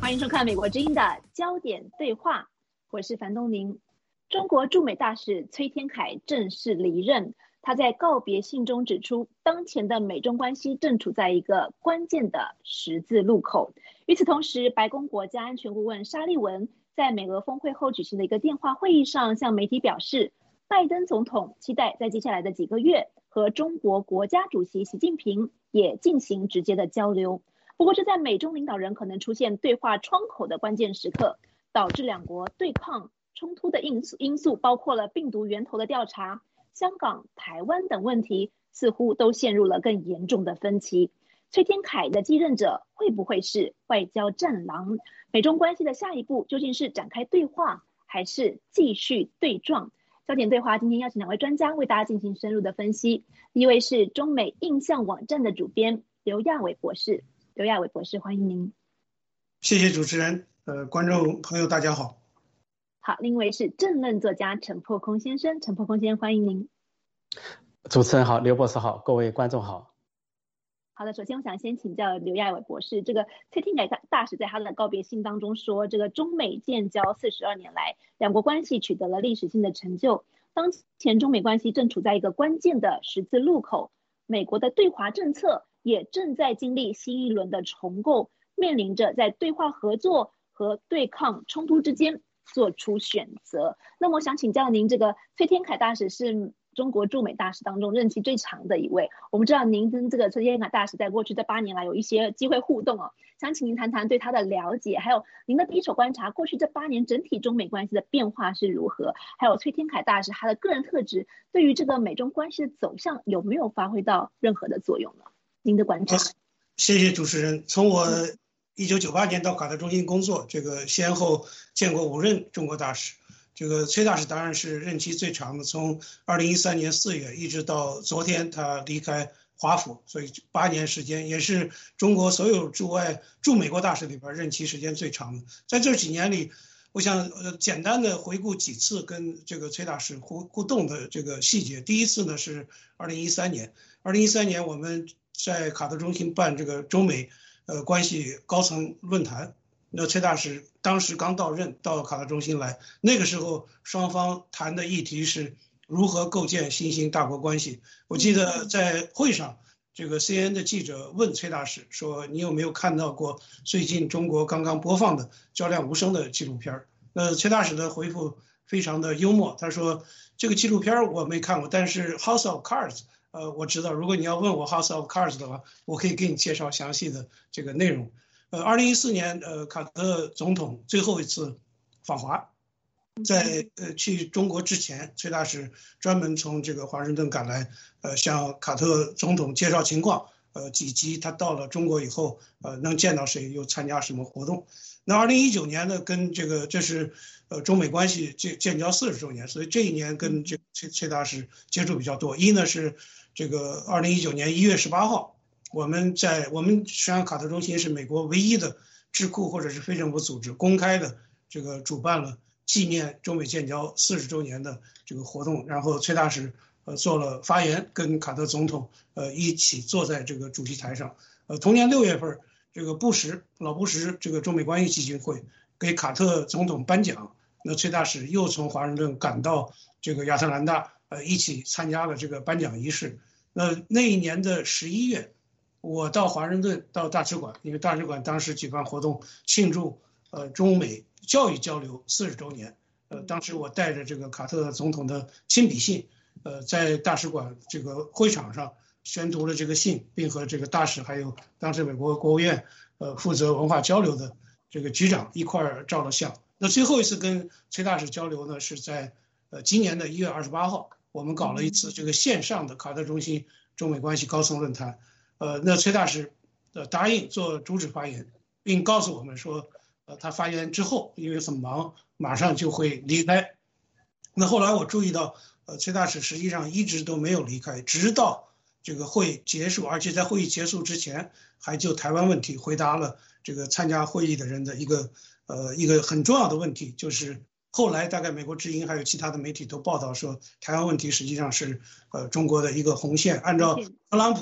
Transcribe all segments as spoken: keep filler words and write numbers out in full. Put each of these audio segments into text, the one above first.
欢迎收看美国之音的焦点对话，我是樊东宁。中国驻美大使崔天凯正式离任，他在告别信中指出，当前的美中关系正处在一个关键的十字路口。与此同时，白宫国家安全顾问沙利文在美俄峰会后举行的一个电话会议上向媒体表示，拜登总统期待在接下来的几个月和中国国家主席习近平也进行直接的交流。不过，这在美中领导人可能出现对话窗口的关键时刻，导致两国对抗冲突的因素因素包括了病毒源头的调查、香港、台湾等问题，似乎都陷入了更严重的分歧。崔天凯的继任者会不会是外交战狼？美中关系的下一步究竟是展开对话，还是继续对撞？焦点对话今天邀请两位专家为大家进行深入的分析。一位是中美印象网站的主编刘亚伟博士。刘亚伟博士，欢迎您。 谢谢主持人，呃，观众朋友大家好。 好，另一位是政论作家陈破空先生，陈破空先生，欢迎您。 主持人好，刘博士好，各位观众好。 好的，首先我想先请教刘亚伟博士，这个崔天凯大使在他的告别信当中说，这个中美建交四十二年来，两国关系取得了历史性的成就，当前中美关系正处在一个关键的十字路口，美国的对华政策也正在经历新一轮的重构，面临着在对话合作和对抗冲突之间做出选择。那么我想请教您，这个崔天凯大使是中国驻美大使当中任期最长的一位，我们知道您跟这个崔天凯大使在过去这八年来有一些机会互动哦，想请您谈谈对他的了解，还有您的第一手观察，过去这八年整体中美关系的变化是如何，还有崔天凯大使他的个人特质对于这个美中关系的走向有没有发挥到任何的作用呢？您的观察。 谢谢主持人。从我一九九八年到卡特中心工作，这个先后见过五任中国大使。这个崔大使当然是任期最长的，从二零一三年四月一直到昨天他离开华府，所以八年时间，也是中国所有驻外驻美国大使里边任期时间最长的。在这几年里，我想呃简单的回顾几次跟这个崔大使互互动的这个细节。第一次呢是二零一三年，二零一三年我们在卡特中心办这个中美呃关系高层论坛，那崔大使当时刚到任，到卡特中心来，那个时候双方谈的议题是如何构建新兴大国关系。我记得在会上，这个 C N N 的记者问崔大使说，你有没有看到过最近中国刚刚播放的较量无声的纪录片？那崔大使的回复非常的幽默，他说这个纪录片我没看过，但是 House of Cards呃，我知道，如果你要问我 House of Cards 的话，我可以给你介绍详细的这个内容。呃，二零一四年，呃，卡特总统最后一次访华，在呃去中国之前，崔大使专门从这个华盛顿赶来，呃，向卡特总统介绍情况，呃，以及他到了中国以后，呃，能见到谁，又参加什么活动。那二零一九年呢，跟这个这是呃中美关系建建交四十周年，所以这一年跟这崔崔大使接触比较多。一呢是这个二零一九年一月十八号。我们在我们实际上卡特中心是美国唯一的智库或者是非政府组织公开的这个主办了纪念中美建交四十周年的这个活动，然后崔大使呃做了发言，跟卡特总统呃一起坐在这个主席台上。呃，同年六月份，这个布什老布什这个中美关系基金会给卡特总统颁奖，那崔大使又从华盛顿赶到这个亚特兰大，呃一起参加了这个颁奖仪式。那那一年的十一月。我到华盛顿到大使馆，因为大使馆当时举办活动庆祝呃中美教育交流四十周年，呃当时我带着这个卡特总统的亲笔信，呃在大使馆这个会场上宣读了这个信，并和这个大使还有当时美国国务院呃负责文化交流的这个局长一块儿照了相。那最后一次跟崔大使交流呢，是在呃今年的一月二十八号，我们搞了一次这个线上的卡特中心中美关系高层论坛。呃，那崔大使呃答应做主旨发言，并告诉我们说，呃，他发言之后因为很忙，马上就会离开。那后来我注意到，呃，崔大使实际上一直都没有离开，直到这个会结束，而且在会议结束之前，还就台湾问题回答了这个参加会议的人的一个呃一个很重要的问题，就是后来大概美国之音还有其他的媒体都报道说，台湾问题实际上是呃中国的一个红线，按照特朗普。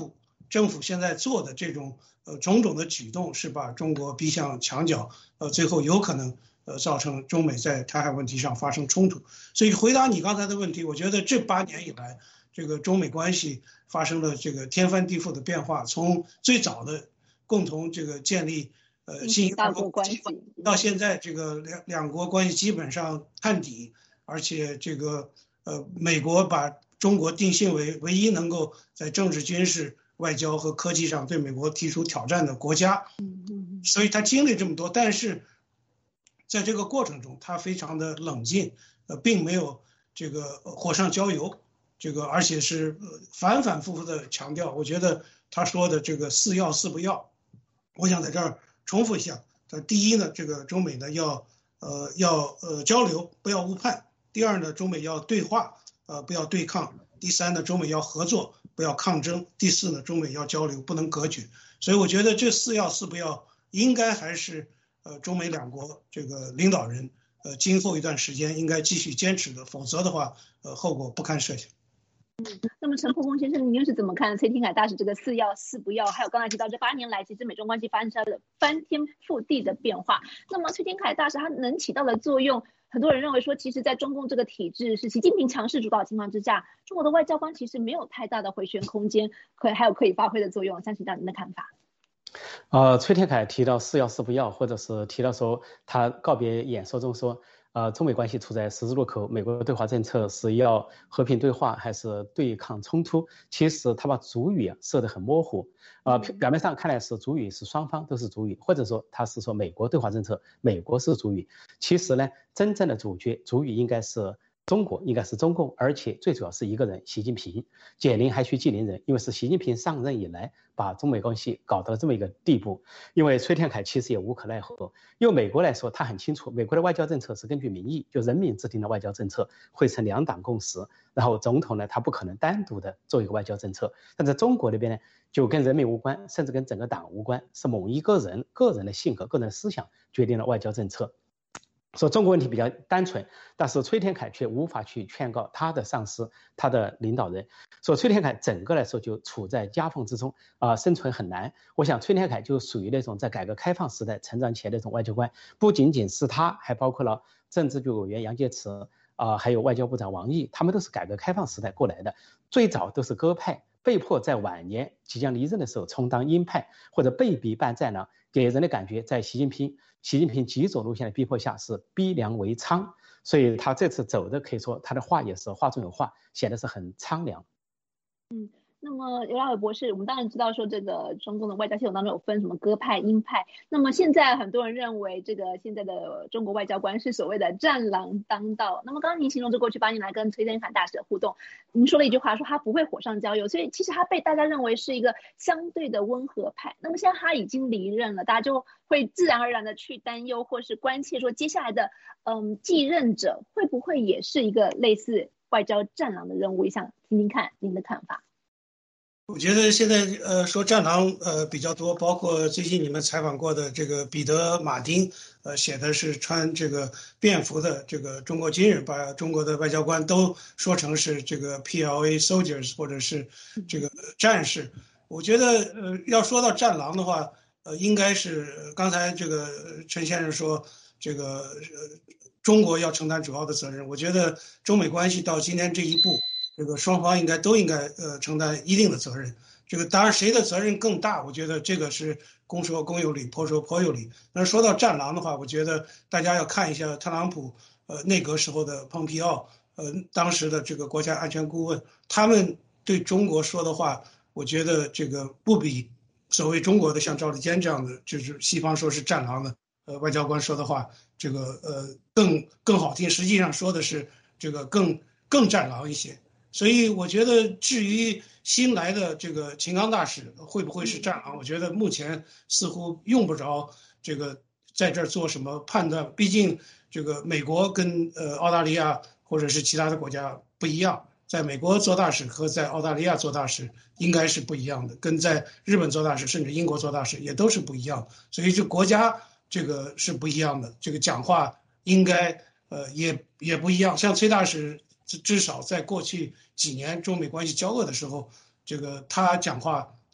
政府现在做的这种呃种种的举动是把中国逼向墙角，呃，最后有可能呃造成中美在台海问题上发生冲突。所以回答你刚才的问题，我觉得这八年以来，这个中美关系发生了这个天翻地覆的变化，从最早的共同这个建立呃新大国关系， 到现在这个两两国关系基本上探底，而且这个呃美国把中国定性为唯一能够在政治、军事、外交和科技上对美国提出挑战的国家，所以他经历这么多，但是在这个过程中，他非常的冷静，呃，并没有这个火上浇油，这个而且是反反复复的强调。我觉得他说的这个四要四不要，我想在这儿重复一下。第一呢，这个中美呢要呃要呃交流，不要误判；第二呢，中美要对话，呃不要对抗；第三呢，中美要合作，不要抗争；第四呢，中美要交流，不能隔绝。所以我觉得这四要四不要应该还是呃中美两国这个领导人呃今后一段时间应该继续坚持的，否则的话呃后果不堪设想。 嗯，那么陈破公先生，您又是怎么看崔天凯大使这个四要四不要？还有刚才提到这八年来，其实美中关系发生了翻天覆地的变化。那么崔天凯大使他能起到的作用，很多人认为说，其实在中共这个体制是习近平强势主导的情况之下，中国的外交官其实没有太大的回旋空间，可还有可以发挥的作用。想请教您的看法。 呃，崔天凯提到四要四不要，或者是提到说他告别演说中说。呃，中美关系处在十字路口，美国对华政策是要和平对话还是对抗冲突？其实他把主语啊设得很模糊，呃，表面上看来是主语是双方都是主语，或者说他是说美国对华政策，美国是主语。其实呢，真正的主角主语应该是中国，应该是中共，而且最主要是一个人，习近平。解铃还须系铃人，因为是习近平上任以来把中美关系搞到了这么一个地步。因为崔天凯其实也无可奈何，因为美国来说，他很清楚，美国的外交政策是根据民意，就人民制定的外交政策，会成两党共识。然后总统呢，他不可能单独的做一个外交政策。但在中国那边呢，就跟人民无关，甚至跟整个党无关，是某一个人个人的性格、个人的思想决定了外交政策。说中国问题比较单纯，但是崔天凯却无法去劝告他的上司、他的领导人。说崔天凯整个来说就处在夹缝之中啊、呃，生存很难。我想崔天凯就属于那种在改革开放时代成长起来的那种外交官，不仅仅是他，还包括了政治局委员杨洁篪啊、呃，还有外交部长王毅，他们都是改革开放时代过来的，最早都是鸽派，被迫在晚年即将离任的时候充当鹰派，或者被逼扮战狼，给人的感觉在习近平。习近平极左路线的逼迫下是逼良为娼，所以他这次走的可以说他的话也是话中有话，显得是很苍凉。 嗯，那么刘大伟博士，我们当然知道说这个中共的外交系统当中有分什么鸽派、鹰派。那么现在很多人认为这个现在的中国外交官是所谓的战狼当道。那么刚刚您形容这过去八年来跟崔天凯大使的互动，您说了一句话说他不会火上浇油，所以其实他被大家认为是一个相对的温和派。那么现在他已经离任了，大家就会自然而然的去担忧或是关切说接下来的嗯继任者会不会也是一个类似外交战狼的任务，也想听听看您的看法。 我觉得现在呃说战狼呃比较多，包括最近你们采访过的这个彼得马丁，呃写的是穿这个便服的这个中国军人，把中国的外交官都说成是这个 P L A soldiers 或者是这个战士。我觉得呃要说到战狼的话，呃应该是刚才这个陈先生说这个呃中国要承担主要的责任。我觉得中美关系到今天这一步，这个双方应该都应该呃承担一定的责任。这个当然谁的责任更大，我觉得这个是公说公有理，婆说婆有理。那说到战狼的话，我觉得大家要看一下特朗普呃内阁时候的蓬皮奥，呃当时的这个国家安全顾问，他们对中国说的话，我觉得这个不比所谓中国的像赵立坚这样的，就是西方说是战狼的呃外交官说的话，这个呃更更好听，实际上说的是这个更更战狼一些。所以我觉得至于新来的这个秦刚大使会不会是战狼，我觉得目前似乎用不着这个在这儿做什么判断。毕竟这个美国跟呃澳大利亚或者是其他的国家不一样，在美国做大使和在澳大利亚做大使应该是不一样的，跟在日本做大使甚至英国做大使也都是不一样的。所以这国家这个是不一样的，这个讲话应该呃也也不一样。像崔大使至少在过去几年中美关系交恶的时候，这个他讲话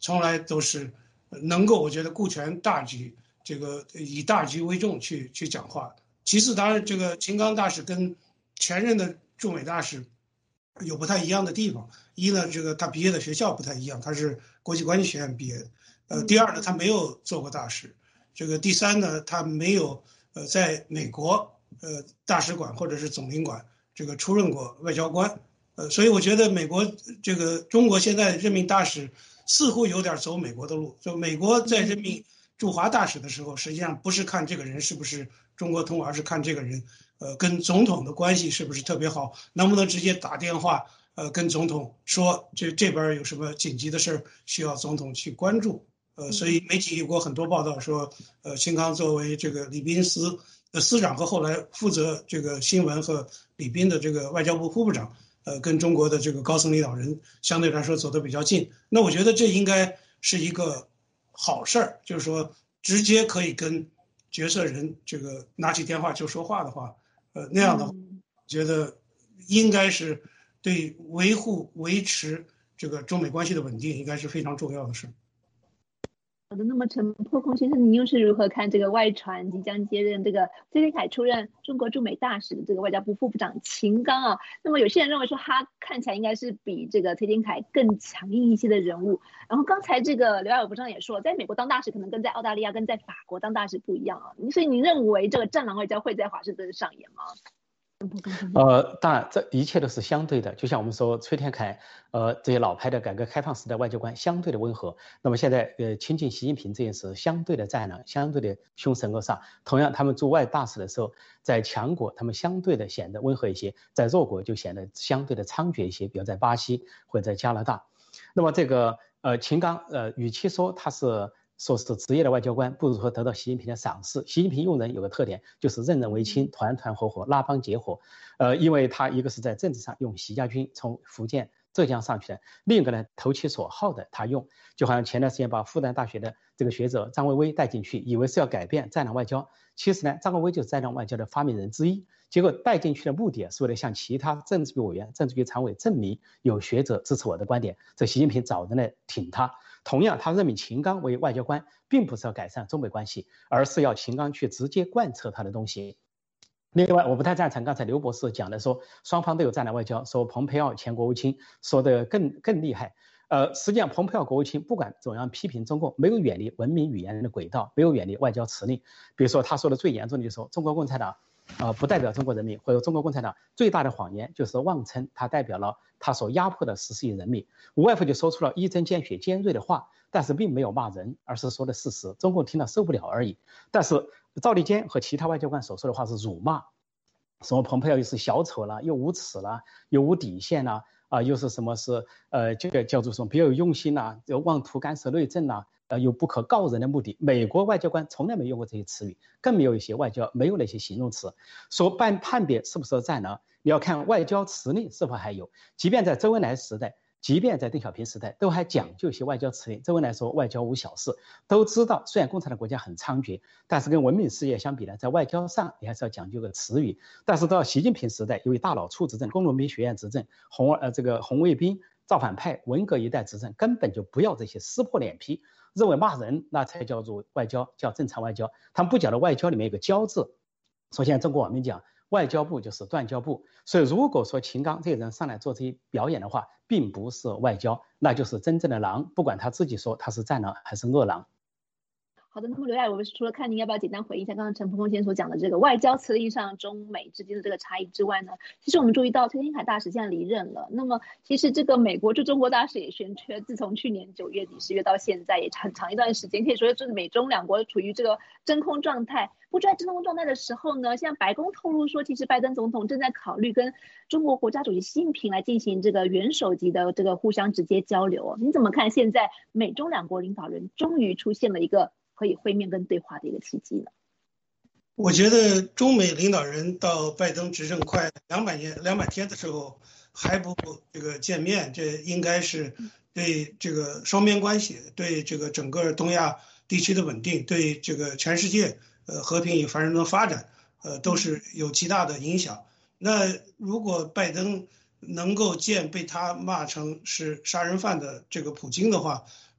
从来都是能够我觉得顾全大局，这个以大局为重去去讲话。其次，当然这个秦刚大使跟前任的驻美大使有不太一样的地方。一呢，这个他毕业的学校不太一样，他是国际关系学院毕业的。呃，第二呢，他没有做过大使。这个第三呢，他没有呃在美国呃大使馆或者是总领馆这个出任过外交官。呃，所以我觉得美国这个中国现在任命大使似乎有点走美国的路。就美国在任命驻华大使的时候，实际上不是看这个人是不是中国通，而是看这个人呃跟总统的关系是不是特别好，能不能直接打电话呃跟总统说这这边有什么紧急的事需要总统去关注。呃，所以媒体有过很多报道说，呃，秦刚作为这个礼宾司的司长和后来负责这个新闻和礼宾的这个外交部副部长，呃，跟中国的这个高层领导人相对来说走得比较近。那我觉得这应该是一个好事儿，就是说直接可以跟决策人这个拿起电话就说话的话，呃，那样的话，觉得应该是对维护维持这个中美关系的稳定，应该是非常重要的事。 好的，那么陈破空先生，您又是如何看这个外传即将接任这个崔天凯出任中国驻美大使的这个外交部副部长秦刚啊？那么有些人认为说他看起来应该是比这个崔天凯更强硬一些的人物。然后刚才这个刘亚友部长也说，在美国当大使可能跟在澳大利亚、跟在法国当大使不一样啊。所以您认为这个战狼外交会在华盛顿上演吗？ 呃，当然，这一切都是相对的。就像我们说，崔天凯，呃，这些老牌的改革开放时代外交官相对的温和。那么现在，呃，亲近习近平这件事相对的战狼，相对的凶神恶煞。同样，他们驻外大使的时候，在强国他们相对的显得温和一些，在弱国就显得相对的猖獗一些，比如在巴西或者在加拿大。那么这个呃，秦刚，呃，与其说他是说是职业的外交官，不如说得到习近平的赏识。习近平用人有个特点，就是任人唯亲，团团伙伙，拉帮结伙。呃，因为他一个是在政治上用习家军从福建、浙江上去的，另一个呢投其所好的他用，就好像前段时间把复旦大学的这个学者张维为带进去，以为是要改变战狼外交，其实呢，张维为就是战狼外交的发明人之一。结果带进去的目的是为了向其他政治局委员、政治局常委证明有学者支持我的观点，这习近平早的呢挺他。同样，他任命秦刚为外交官，并不是要改善中美关系，而是要秦刚去直接贯彻他的东西。另外，我不太赞成刚才刘博士讲的说双方都有战狼外交，说蓬佩奥前国务卿说的更更厉害。呃，实际上，蓬佩奥国务卿不管怎样批评中共，没有远离文明语言的轨道，没有远离外交辞令。比如说，他说的最严重的就是说，中国共产党呃，不代表中国人民，或者中国共产党最大的谎言就是妄称他代表了他所压迫的十四亿人民，无外乎就说出了一针见血、尖锐的话，但是并没有骂人，而是说的事实，中共听了受不了而已。但是赵立坚和其他外交官所说的话是辱骂，什么蓬佩奥又是小丑了，又无耻了，又无底线了，啊、呃，又是什么是呃这个叫做什么别有用心呐、啊，妄图干涉内政呐、啊。呃，有不可告人的目的。美国外交官从来没用过这些词语，更没有一些外交没有那些形容词。说判判别是不是战狼，你要看外交辞令是否还有。即便在周恩来时代，即便在邓小平时代，都还讲究一些外交辞令。周恩来说外交无小事，都知道虽然共产党国家很猖獗，但是跟文明世界相比呢，在外交上你还是要讲究个词语。但是到习近平时代，由于大老粗执政，工农兵学院执政，红呃这个红卫兵、造反派、文革一代执政，根本就不要这些撕破脸皮。认为骂人那才叫做外交，叫正常外交。他们不讲的外交里面有个交字，首先中国网民讲外交部就是断交部，所以如果说秦刚这个人上来做这些表演的话，并不是外交，那就是真正的狼，不管他自己说他是战狼还是恶狼。 好的，那么刘亚，我们除了看您要不要简单回应一下刚刚陈破空先生所讲的这个外交辞令上中美之间的这个差异之外呢，其实我们注意到崔天凯大使现在离任了，那么其实这个美国驻中国大使也悬缺，自从去年九月底十月到现在也很长一段时间，可以说就是美中两国处于这个真空状态。不就在真空状态的时候呢，现在白宫透露说，其实拜登总统正在考虑跟中国国家主席习近平来进行这个元首级的这个互相直接交流哦。你怎么看现在美中两国领导人终于出现了一个可以会面跟对话的一个契机呢？ 我觉得中美领导人到拜登执政快两百年、两百天的时候还不这个见面，这应该是对这个双边关系、对这个整个东亚地区的稳定、对这个全世界呃和平与繁荣的发展，呃都是有极大的影响。那如果拜登能够见被他骂成是杀人犯的这个普京的话，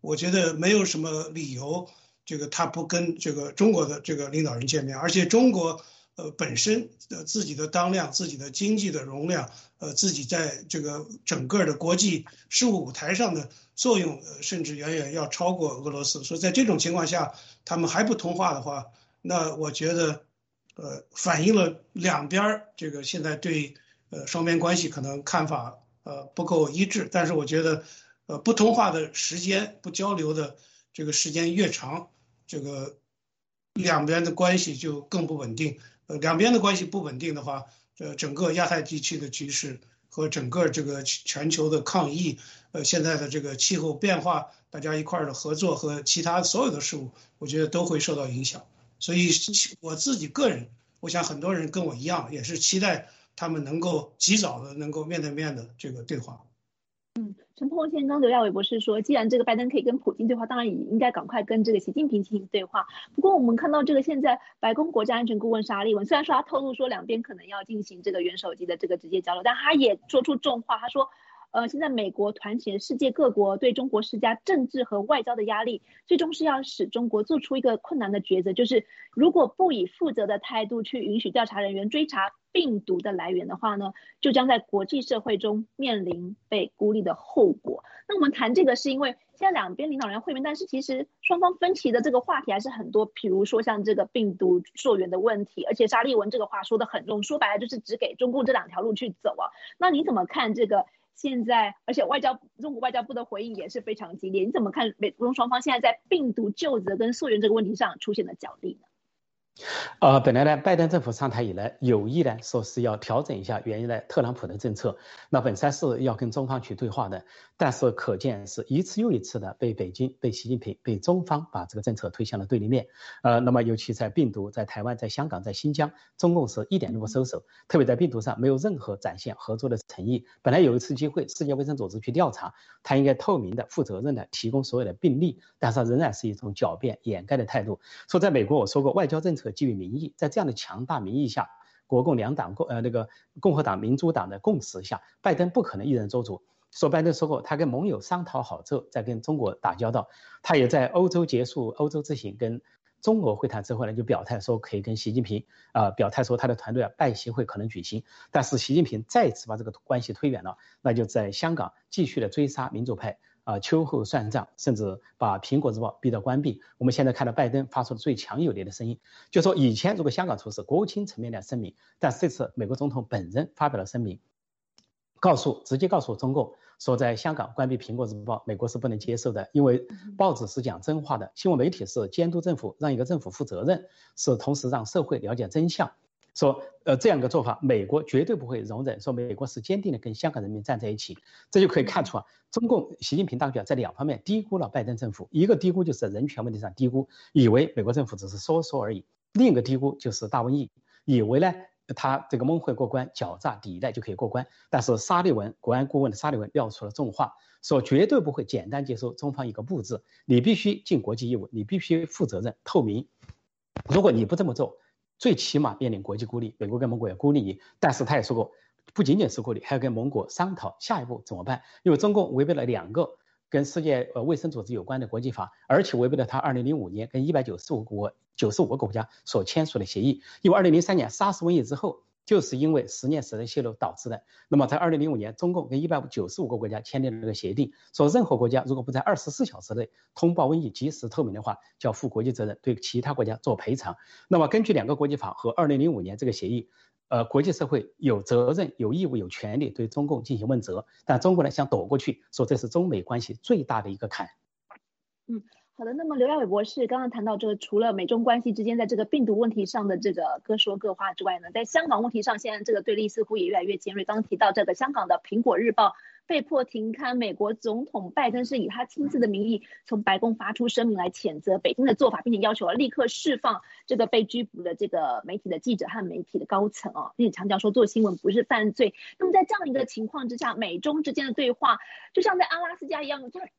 我觉得没有什么理由，这个他不跟这个中国的这个领导人见面，而且中国呃本身的自己的当量、自己的经济的容量，呃自己在这个整个的国际事务舞台上的作用，呃甚至远远要超过俄罗斯。所以在这种情况下，他们还不通话的话，那我觉得，呃反映了两边这个现在对呃双边关系可能看法呃不够一致，但是我觉得。呃，不通话的时间，不交流的这个时间越长，这个两边的关系就更不稳定。呃，两边的关系不稳定的话，呃，整个亚太地区的局势和整个这个全球的抗疫，呃，现在的这个气候变化，大家一块儿的合作和其他所有的事物，我觉得都会受到影响。所以我自己个人，我想很多人跟我一样，也是期待他们能够及早的能够面对面的这个对话。 陈鹏先刚刘亚伟博士说，既然这个拜登可以跟普京对话，当然也应该赶快跟这个习近平进行对话。不过我们看到这个现在白宫国家安全顾问沙利文，虽然说他透露说两边可能要进行这个元首级的这个直接交流，但他也说出重话，他说呃，现在美国团结世界各国对中国施加政治和外交的压力，最终是要使中国做出一个困难的抉择，就是如果不以负责的态度去允许调查人员追查病毒的来源的话呢，就将在国际社会中面临被孤立的后果。那我们谈这个是因为现在两边领导人会面，但是其实双方分歧的这个话题还是很多，比如说像这个病毒溯源的问题，而且沙利文这个话说得很重，说白了就是只给中共这两条路去走啊。那你怎么看这个现在，而且外交中国外交部的回应也是非常激烈，你怎么看美中双方现在在病毒究责跟溯源这个问题上出现的角力呢？ 呃，本来呢，拜登政府上台以来，有意呢说是要调整一下原来特朗普的政策，那本来是要跟中方去对话的，但是可见是一次又一次的被北京、被习近平、被中方把这个政策推向了对立面。呃，那么尤其在病毒、在台湾、在香港、在新疆，中共是一点都不收手，特别在病毒上没有任何展现合作的诚意。本来有一次机会，世界卫生组织去调查，他应该透明的、负责任的提供所有的病例，但是仍然是一种狡辩、掩盖的态度。说在美国，我说过，外交政策基于民意，在这样的强大民意下，国共两党共呃那个共和党、民主党的共识下，拜登不可能一人做主。说拜登说过，他跟盟友商讨好之后，再跟中国打交道。他也在欧洲结束欧洲之行，跟中俄会谈之后呢，就表态说可以跟习近平啊、呃、表态说他的团队啊拜习会可能举行，但是习近平再次把这个关系推远了，那就在香港继续的追杀民主派。啊，秋后算账，甚至把苹果日报逼到关闭。我们现在看到拜登发出的最强有力的声音，就说以前如果香港出事，国务卿层面的声明，但是这次美国总统本人发表了声明，告诉直接告诉中共说，在香港关闭苹果日报，美国是不能接受的，因为报纸是讲真话的，新闻媒体是监督政府，让一个政府负责任，是同时让社会了解真相。说，呃，这样一个做法，美国绝对不会容忍。说美国是坚定的跟香港人民站在一起，这就可以看出啊，中共习近平当局在两方面低估了拜登政府。一个低估就是在人权问题上低估，以为美国政府只是说说而已；另一个低估就是大瘟疫，以为呢他这个蒙混过关、狡诈抵赖就可以过关。但是沙利文国安顾问的沙利文撂出了重话，说绝对不会简单接受中方一个不字，你必须尽国际义务，你必须负责任、透明。如果你不这么做，最起码面临国际孤立，美国跟盟国也孤立你。但是他也说过，不仅仅是孤立，还要跟盟国商讨下一步怎么办。因为中共违背了两个跟世界呃卫生组织有关的国际法，而且违背了他二零零五年跟一百九十五国九十五个国家所签署的协议。因为二零零三年SARS瘟疫之后，就是因为实验室的泄露导致的。那么在二零零五年，中共跟一百九十五个国家签订了这个协定，说任何国家如果不在二十四小时内通报瘟疫及时透明的话，就要负国际责任，对其他国家做赔偿。那么根据两个国际法和二零零五年这个协议，呃，国际社会有责任、有义务、有权利对中共进行问责。但中国呢想躲过去，说这是中美关系最大的一个坎。 嗯。好的，那么刘亚伟博士刚刚谈到这个，除了美中关系之间在这个病毒问题上的这个各说各话之外呢，在香港问题上，现在这个对立似乎也越来越尖锐。刚刚提到这个香港的《苹果日报》被迫停刊，美国总统拜登是以他亲自的名义从白宫发出声明来谴责北京的做法，并且要求立刻释放这个被拘捕的这个媒体的记者和媒体的高层哦，并且强调说做新闻不是犯罪。那么在这样一个情况之下，美中之间的对话就像在阿拉斯加一样，就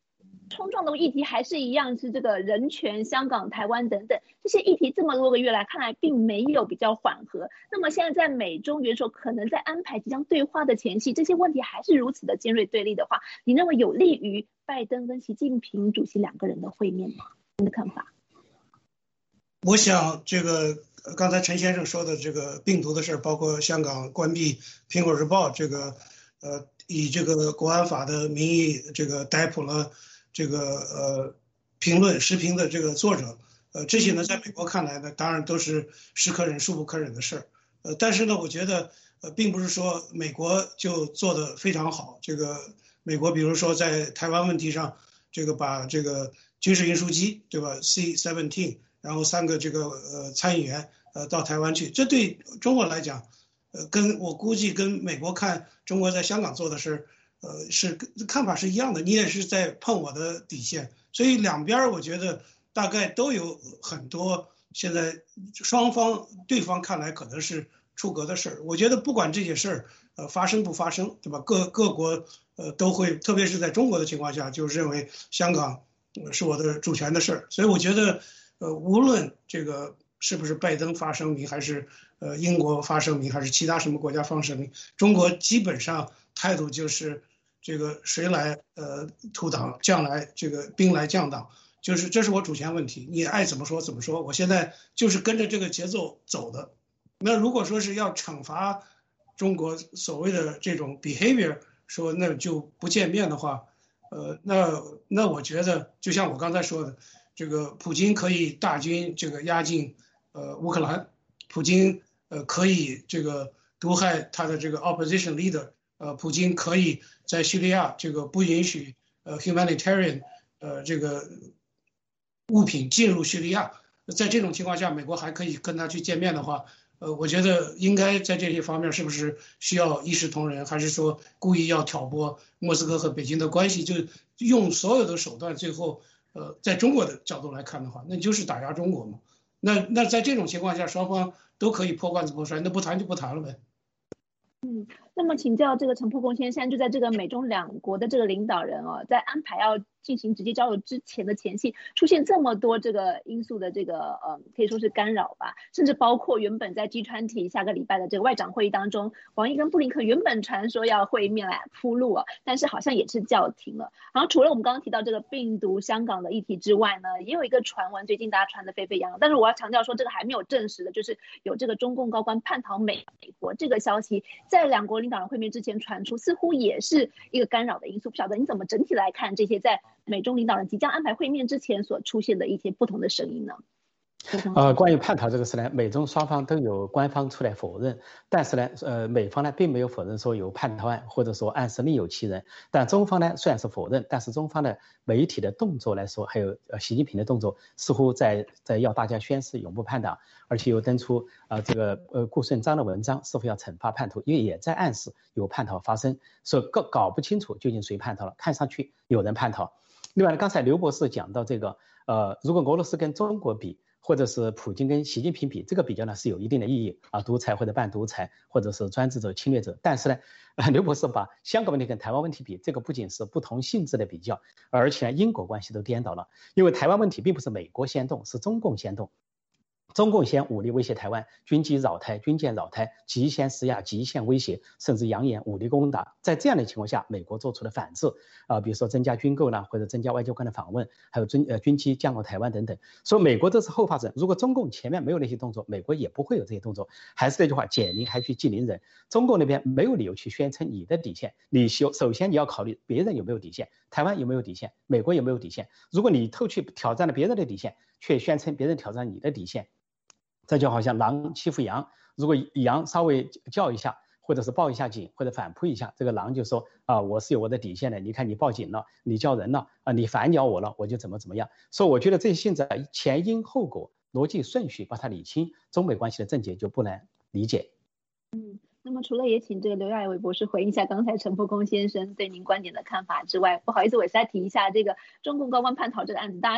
冲撞的议题还是一样，是这个人权、香港、台湾等等这些议题，这么多个月来看来并没有比较缓和。那么现在在美中元首可能在安排即将对话的前夕，这些问题还是如此的尖锐对立的话，你认为有利于拜登跟习近平主席两个人的会面吗？你的看法？ 我想这个刚才陈先生说的这个病毒的事，包括香港关闭苹果日报，这个呃以这个国安法的名义这个逮捕了这个呃评论时评的这个作者，呃这些呢在美国看来呢，当然都是是可忍孰不可忍的事儿，呃但是呢，我觉得呃并不是说美国就做得非常好，这个美国比如说在台湾问题上，这个把这个军事运输机对吧 C 十七。然后三个这个呃参议员呃到台湾去，这对中国来讲，呃跟我估计跟美国看中国在香港做的事，呃是看法是一样的，你也是在碰我的底线，所以两边我觉得大概都有很多现在双方对方看来可能是出格的事儿，我觉得不管这些事儿呃发生不发生，对吧？各各国呃都会，特别是在中国的情况下，就认为香港是我的主权的事儿，所以我觉得。呃，无论这个是不是拜登发声明，还是呃英国发声明，还是其他什么国家发声明，中国基本上态度就是这个谁来呃土党，将来这个兵来将挡，就是这是我主权问题，你爱怎么说怎么说，我现在就是跟着这个节奏走的。那如果说是要惩罚中国所谓的这种 behavior， 说那就不见面的话，呃，那那我觉得就像我刚才说的。这个普京可以大军这个压进呃乌克兰，普京呃可以这个毒害他的这个 opposition leader， 呃普京可以在叙利亚这个不允许呃 humanitarian 呃这个物品进入叙利亚，在这种情况下，美国还可以跟他去见面的话，呃我觉得应该在这些方面是不是需要一视同仁，还是说故意要挑拨莫斯科和北京的关系，就用所有的手段，最后。呃，在中国的角度来看的话，那就是打压中国嘛。那那在这种情况下，双方都可以破罐子破摔，那不谈就不谈了呗。 嗯，那么请教这个陈破公先生，就在这个美中两国的这个领导人哦，在安排要进行直接交流之前的前夕，出现这么多这个因素的这个呃，可以说是干扰吧，甚至包括原本在 G 二十 下个礼拜的这个外长会议当中，王毅跟布林肯原本传说要会面来铺路啊，但是好像也是叫停了。然后除了我们刚刚提到这个病毒香港的议题之外呢，也有一个传闻，最近大家传得沸沸扬扬，但是我要强调说这个还没有证实的，就是有这个中共高官叛逃美国这个消息。在两国领导人会面之前传出，似乎也是一个干扰的因素。不晓得你怎么整体来看这些在美中领导人即将安排会面之前所出现的一些不同的声音呢？ 呃，关于叛逃这个事呢，美中双方都有官方出来否认，但是呢，呃，美方呢并没有否认说有叛逃案，或者说案是另有其人。但中方呢虽然是否认，但是中方的媒体的动作来说，还有呃习近平的动作，似乎在在要大家宣誓永不叛党，而且又登出呃这个呃顾顺章的文章，是否要惩罚叛徒，因为也在暗示有叛逃发生，所以搞搞不清楚究竟谁叛逃了，看上去有人叛逃。另外呢，刚才刘博士讲到这个，呃，如果俄罗斯跟中国比。或者是普京跟习近平比，这个比较呢是有一定的意义啊，独裁或者半独裁，或者是专制者、侵略者。但是呢，呃、刘博士把香港问题跟台湾问题比，这个不仅是不同性质的比较，而且呢因果关系都颠倒了。因为台湾问题并不是美国先动，是中共先动。中共先武力威胁台湾，军机扰台、军舰扰台，极限施压、极限威胁，甚至扬言武力攻打。在这样的情况下，美国做出了反制，啊、呃，比如说增加军购啦，或者增加外交官的访问，还有军呃军机降落台湾等等。所以美国这是后发制人。如果中共前面没有那些动作，美国也不会有这些动作。还是那句话，解铃还须系铃人。中共那边没有理由去宣称你的底线，你首先你要考虑别人有没有底线，台湾有没有底线，美国有没有底线。如果你偷去挑战了别人的底线，却宣称别人挑战你的底线。这就好像狼欺负羊，如果羊稍微叫一下，或者是报一下警，或者反扑一下，这个狼就说啊，我是有我的底线的。你看你报警了，你叫人了啊，你反咬我了，我就怎么怎么样。所以我觉得这些性质前因后果、逻辑顺序把它理清，中美关系的症结就不难理解。 嗯，那么除了也请这个刘亚伟博士回应一下刚才陈破公先生对您观点的看法之外，不好意思，我也再提一下这个中共高官叛逃这个案子，大家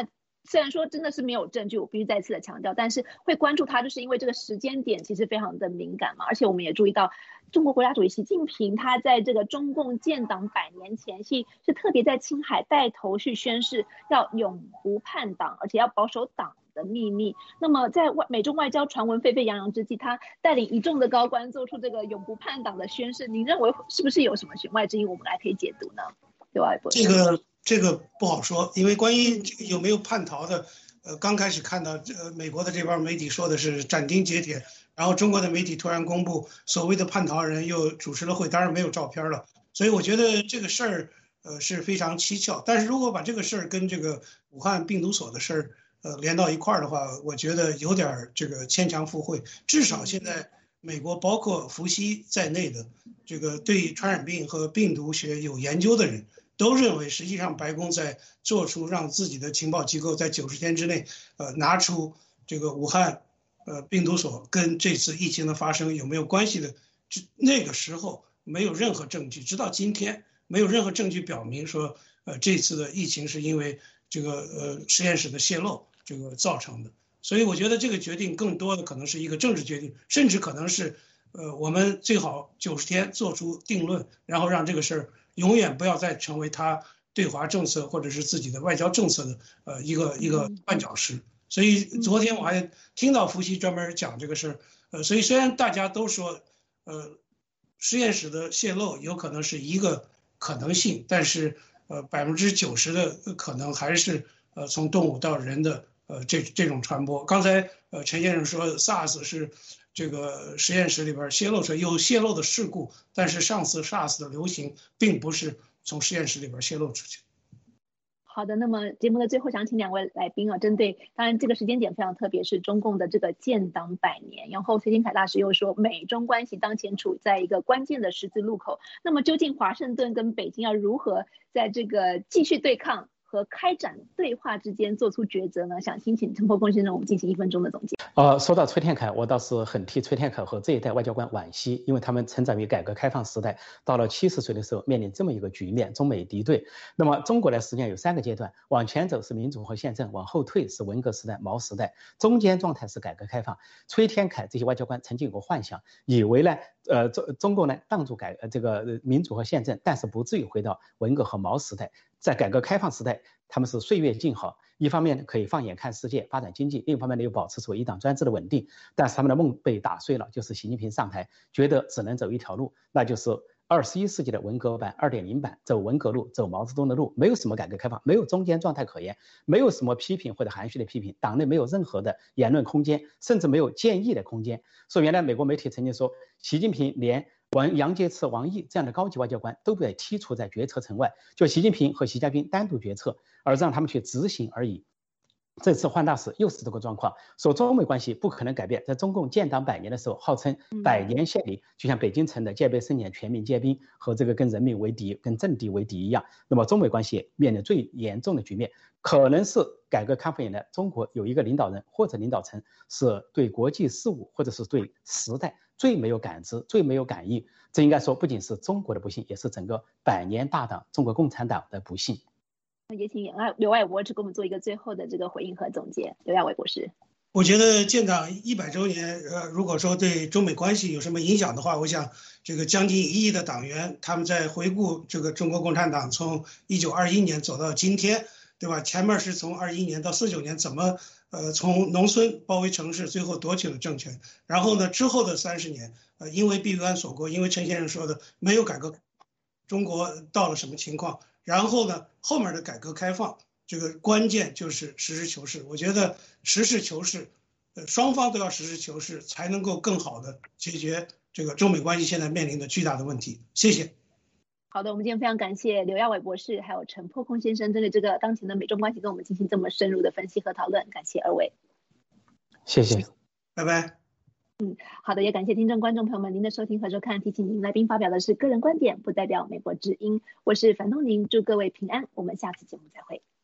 虽然说真的是没有证据，我必须再次的强调，但是会关注它，就是因为这个时间点其实非常的敏感嘛。而且我们也注意到，中国国家主席习近平他在这个中共建党百年前夕，是特别在青海带头去宣誓要永不叛党，而且要保守党的秘密。那么在外美中外交传闻沸沸扬扬之际，他带领一众的高官做出这个永不叛党的宣誓，您认为是不是有什么弦外之音？我们来可以解读呢？刘爱博士， 这个这个不好说，因为关于这个有没有叛逃的，呃，刚开始看到呃美国的这帮媒体说的是斩钉截铁，然后中国的媒体突然公布所谓的叛逃人又主持了会，当然没有照片了，所以我觉得这个事儿呃是非常蹊跷。但是如果把这个事儿跟这个武汉病毒所的事儿呃连到一块儿的话，我觉得有点这个牵强附会。至少现在美国包括伏羲在内的这个对传染病和病毒学有研究的人都认为，实际上白宫在做出让自己的情报机构在九十天之内，呃，拿出这个武汉，呃，病毒所跟这次疫情的发生有没有关系的，那个时候没有任何证据，直到今天没有任何证据表明说，呃，这次的疫情是因为这个呃实验室的泄漏这个造成的。所以我觉得这个决定更多的可能是一个政治决定，甚至可能是，呃，我们最好九十天做出定论，然后让这个事儿永远不要再成为他对华政策或者是自己的外交政策的呃一个一个绊脚石。所以昨天我还听到伏羲专门讲这个事儿，呃，所以虽然大家都说，呃，实验室的泄漏有可能是一个可能性，但是呃百分之九十的可能还是呃从动物到人的呃这这种传播。刚才呃陈先生说 SARS 是这个实验室里边泄露出来有泄漏的事故，但是上次 SARS 的流行并不是从实验室里边泄露出去。 好的，那么节目的最后想请两位来宾啊，针对当然这个时间点非常特别，是中共的这个建党百年，然后崔天凯大使又说美中关系当前处在一个关键的十字路口，那么究竟华盛顿跟北京要如何在这个继续对抗和开展对话之间做出抉择呢？想先请陈伯公先生我们进行一分钟的总结。 呃，说到崔天凯，我倒是很替崔天凯和这一代外交官惋惜，因为他们成长于改革开放时代，到了七十岁的时候面临这么一个局面，中美敌对。那么中国呢，实际上有三个阶段，往前走是民主和宪政，往后退是文革时代、毛时代，中间状态是改革开放。崔天凯这些外交官曾经有过幻想，以为呢，呃，中中国呢挡住改呃这个民主和宪政，但是不至于回到文革和毛时代，在改革开放时代，他们是岁月静好。一方面可以放眼看世界，发展经济；另一方面呢又保持住一党专制的稳定。但是他们的梦被打碎了，就是习近平上台，觉得只能走一条路，那就是二十一世纪的文革版、二点零版，走文革路，走毛泽东的路，没有什么改革开放，没有中间状态可言，没有什么批评或者含蓄的批评，党内没有任何的言论空间，甚至没有建议的空间。所以原来美国媒体曾经说，习近平连王杨洁篪、王毅这样的高级外交官都被剔除在决策层外，就习近平和习家军单独决策，而让他们去执行而已。这次换大使又是这个状况，说中美关系不可能改变。在中共建党百年的时候，号称百年献礼，就像北京城的戒备森严、全民皆兵和这个跟人民为敌、跟政敌为敌一样。那么中美关系面临最严重的局面，可能是改革开放以来中国有一个领导人或者领导层是对国际事务或者是对时代最没有感知、最没有感应。这应该说不仅是中国的不幸，也是整个百年大党中国共产党的不幸。 也请刘爱博士给我们做一个最后的这个回应和总结。刘爱伟博士， 我觉得建党一百周年，呃，如果说对中美关系有什么影响的话，我想这个将近一亿的党员，他们在回顾这个中国共产党从一九二一年走到今天，对吧？前面是从二一年到四九年怎么呃从农村包围城市，最后夺取了政权，然后呢之后的三十年，呃，因为闭关锁国，因为陈先生说的没有改革，中国到了什么情况？然后呢，后面的改革开放，这个关键就是实事求是。我觉得实事求是，呃，双方都要实事求是，才能够更好的解决这个中美关系现在面临的巨大的问题。谢谢。 好的，我们今天非常感谢刘亚伟博士还有陈破空先生针对这个当前的美中关系跟我们进行这么深入的分析和讨论，感谢二位。 谢谢， 拜拜。 嗯，好的，也感谢听众观众朋友们您的收听和收看。提醒您，来宾发表的是个人观点，不代表美国之音。我是樊东宁，祝各位平安，我们下次节目再会。